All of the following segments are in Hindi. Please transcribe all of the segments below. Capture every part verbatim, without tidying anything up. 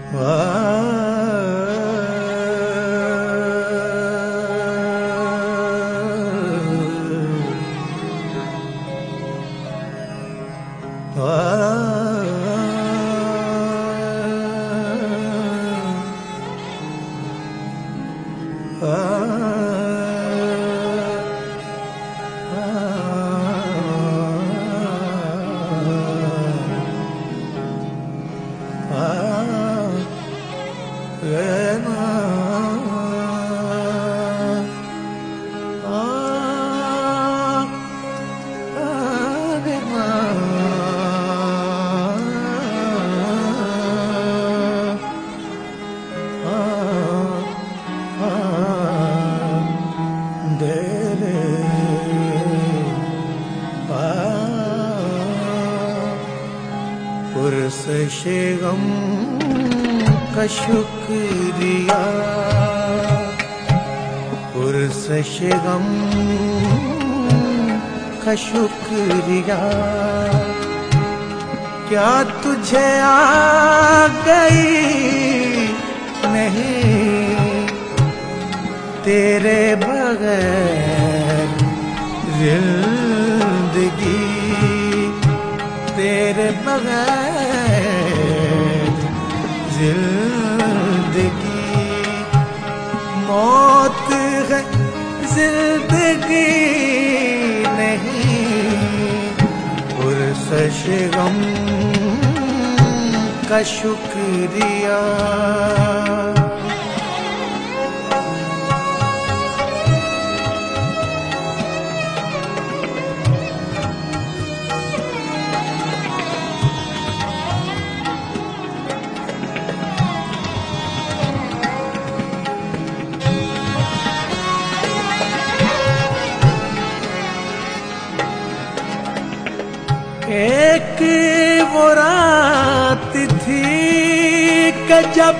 पुरसशे गम का शुक्रिया, पुरसशे गम का शुक्रिया, क्या तुझे आ गई नहीं तेरे बगैर जिंदगी, तेरे बगैर जिंदगी, मौत है जिंदगी नहीं, पुरसशे गम का शुक्रिया। एक वो रात थी कि जब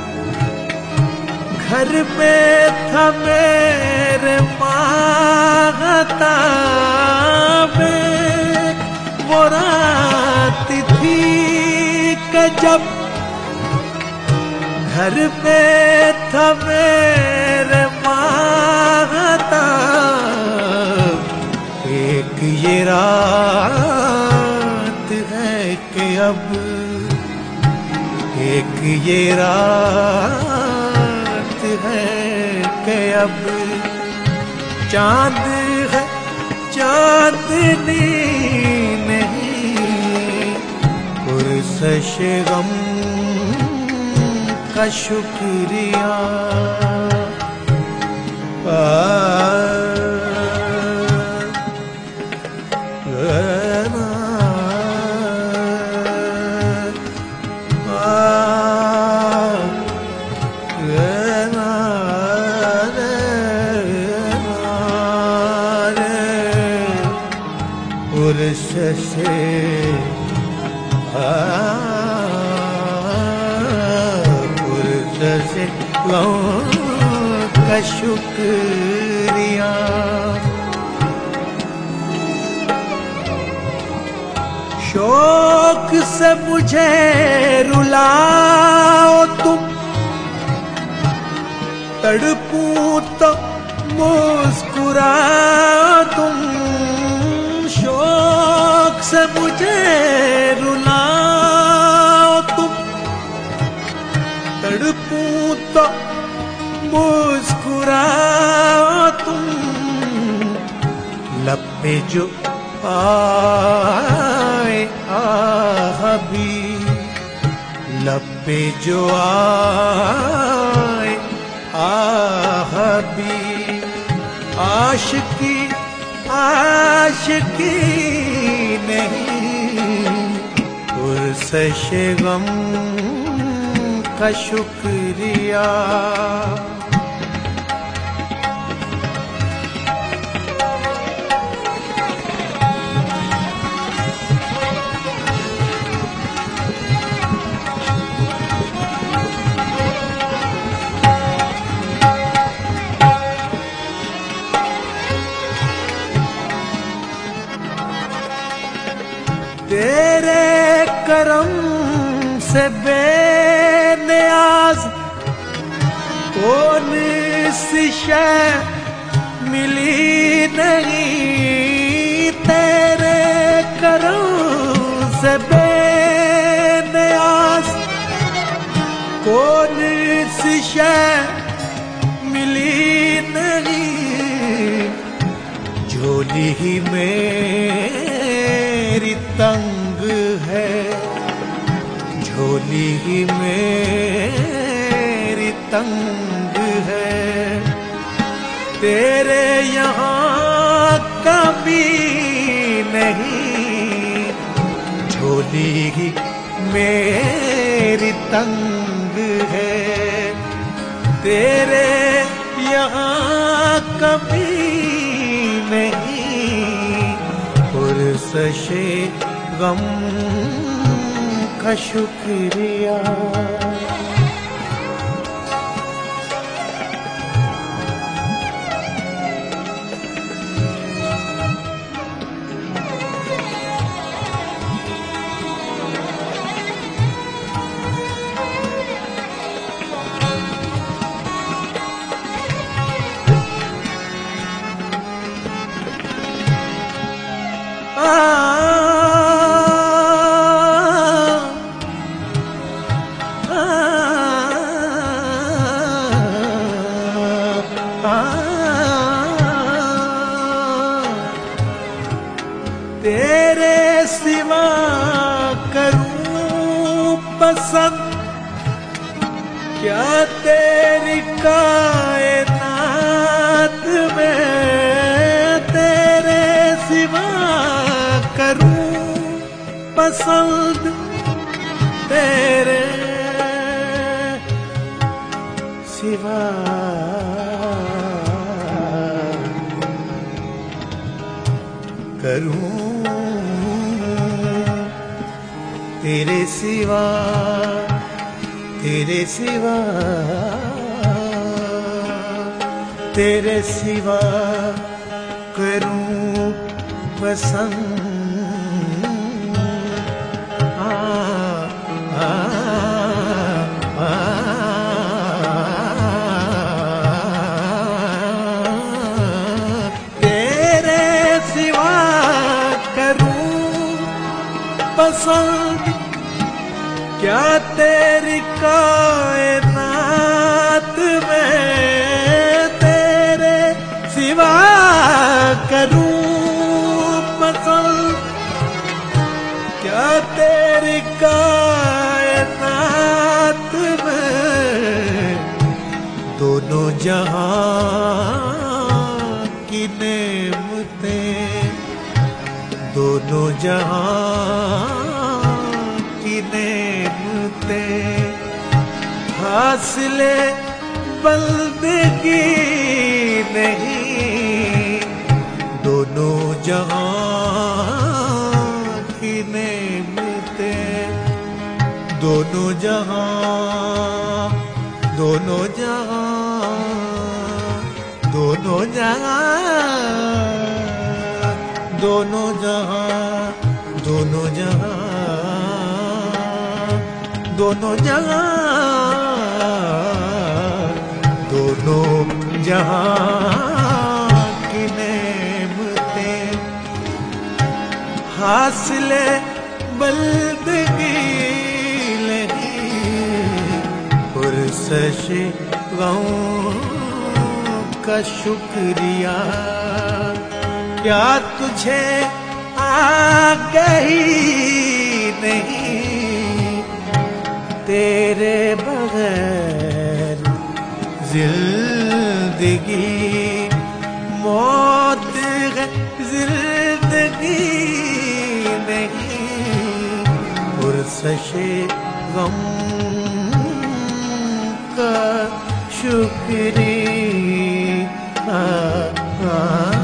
घर में था मेरे माताब, वो रात थी कि जब घर में था मेरे माताब, एक ये रात कि अब, एक ये रात है कि अब चांद है चांदनी नहीं, पुरसशे गम का शुक्रिया। पुरसशे पुरसशे गम का शुक्रिया। शौक से मुझे रुलाओ तुम, तड़पूं तो मुस्कुराओ तुम, शौक से मुझे रुलाओ तुम, तड़पूं तो मुस्कुराओ तुम, लब पे जो आए आह भी, लब पे जो आए आह भी, आशिकी आशिकी नहीं, पुरसशे गम का शुक्रिया। तेरे करम से बेने न्याज कौन सी शय मिली नहीं तेरे करम से बेनियाज। कौन सी शय मिली नहीं झोली ही मेरी तंग है, झोली ही मेरी तंग है। तेरे यहाँ कभी नहीं झोली ही मेरी तंग है। तेरे यहाँ कभी नहीं पुरसशे गम का शुक्रिया। आ, आ, आ, तेरे सिवा करूं पसंद क्या तेरी कायनात में। तेरे सिवा करूं पसंद तेरे सिवा करूं तेरे सिवा तेरे सिवा तेरे सिवा करूं पसंद। आ, आ, आ, तेरे सिवा करूं पसंद क्या तेरी कायनात में। तेरे सिवा करूं पसंद क्या तेरी कायनात में। दोनों जहां की नेमतें दोनों जहां की नेमतें हासिले बंदगी नहीं दोनों जहां की नेमतें। दोनों जहां दोनों जहां दोनों जहां दोनों जहां दोनों जहां दोनों जहां दोनों जहां की नेमतें हासिले बंदगी नहीं पुरसशे गम का शुक्रिया। क्या तुझे आ गई नहीं तेरे बगैर जिंदगी मौत है जिंदगी नहीं पुरसशे गम का शुक्रिया।